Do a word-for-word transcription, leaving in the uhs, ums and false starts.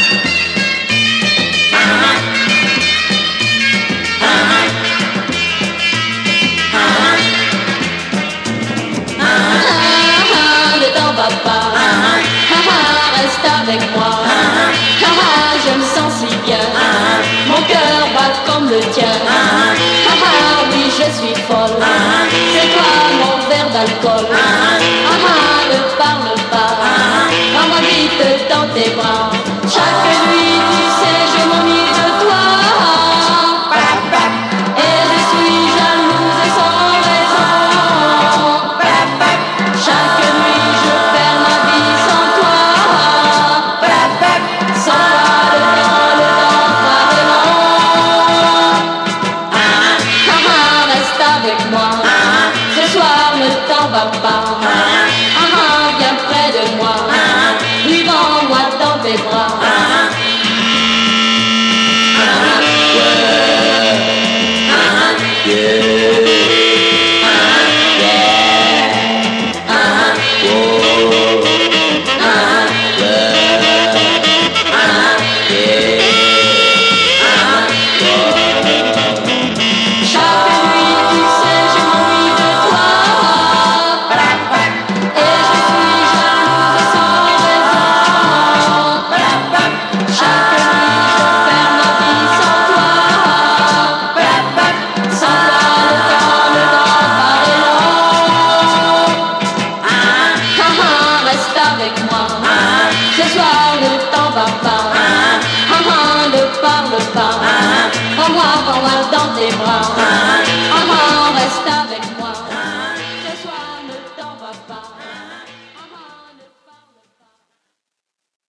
Avec moi, ah, ah, je me sens si bien, ah, mon cœur bat comme le tien, ah, ah, oui je suis folle, ah, c'est toi mon verre d'alcool, ah, ah, ne parle pas, ah, prends-moi vite dans tes bras.